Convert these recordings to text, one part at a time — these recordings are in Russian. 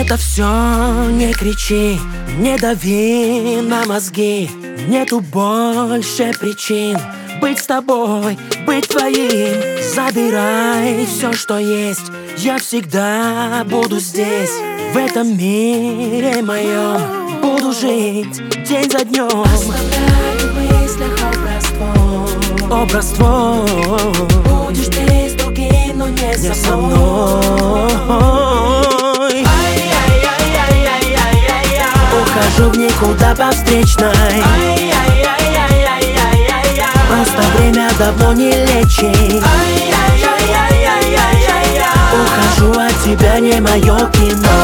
Это все не кричи, не дави на мозги. Нету больше причин быть с тобой, быть твоим. Забирай все, что есть, я всегда буду здесь. В этом мире моем буду жить день за днем. Оставляю в мыслях образство. Будешь ты с другим, но не со мной. Ухожу в никуда по встречной. Просто время давно не лечит. Ухожу от тебя, не мое кино.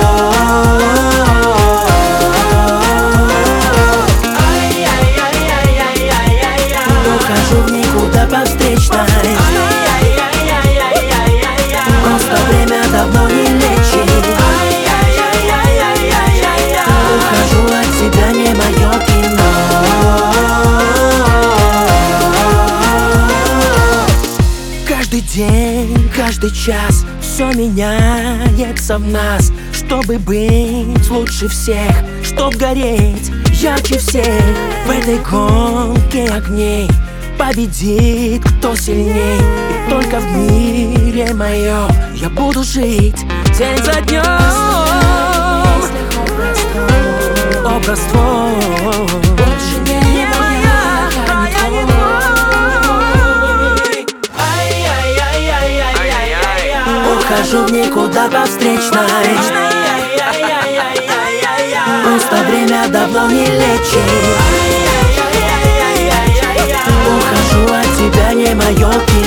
Ухожу в никуда по встречной. Просто время давно не лечит. Ухожу от тебя, не мое кино. Каждый день, каждый час все меняется в нас. Чтобы быть лучше всех, чтоб гореть ярче всех. В этой гонке огней победит кто сильней. И только в мире моем я буду жить день за днем. Образство Больше не моя, не твой. Ухожу в никуда по встречной. Просто время давно не лечит. Ухожу от тебя, не мое кино.